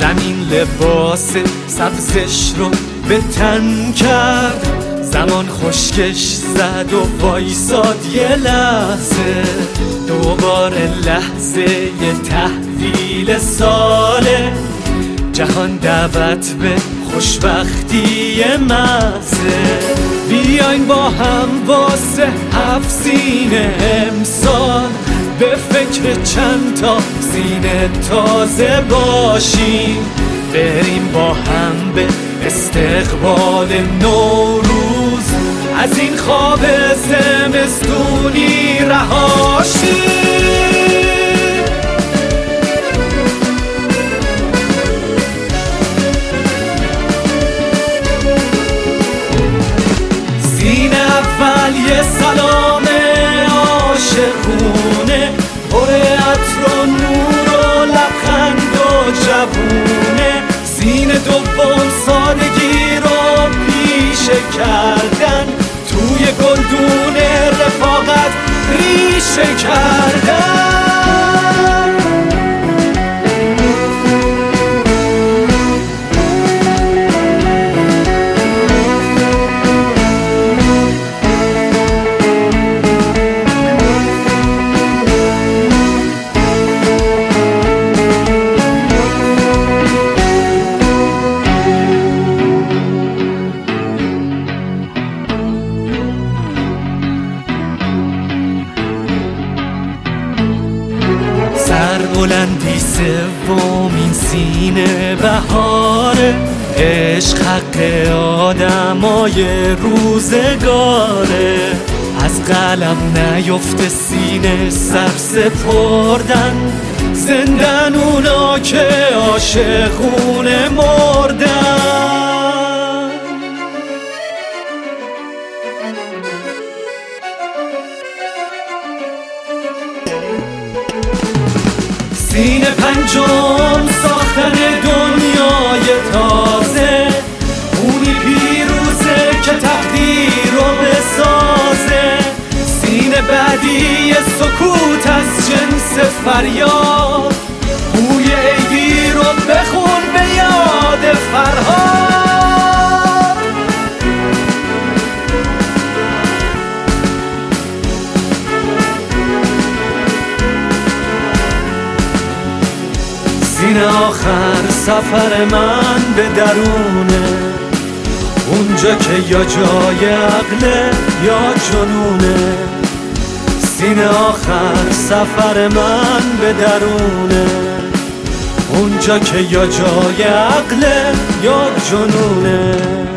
زمین لباس سبزش رو به تن کرد، زمان خشکش زد و وایساد یه لحظه. دوباره لحظه ی تحویل ساله، جهان دعوت به خوشبختی محضه. بیاین با هم واسه 7 سینه امسال به فکر چند تا سینه تازه باشیم، بریم با هم به استقبال نوروز، از این خواب زمستونی رهاشیم. سین اول یه سلام عاشقونه، پر عطر و نور و لبخند و جوونه. سین دوم سادگی رو پیشه کردن، توی گلدون رفاقت ریشه کردن. بلندی سومین سینه بهاره، عشق حق آدمای روزگاره. از قلم نیفته سینه سر سپردن، زندن اونا که عاشقونه مردن. سین پنجم ساختن دنیای تازه، اونی پیروزه که تقدیر رو بسازه. سین بعدی سکوت از جنس فریاد، بوی عیدی رو بخون به یاد فرهاد. سین آخر سفر من به درونه، اونجا که یا جای عقله یا جنونه. سین آخر سفر من به درونه، اونجا که یا جای عقله یا جنونه.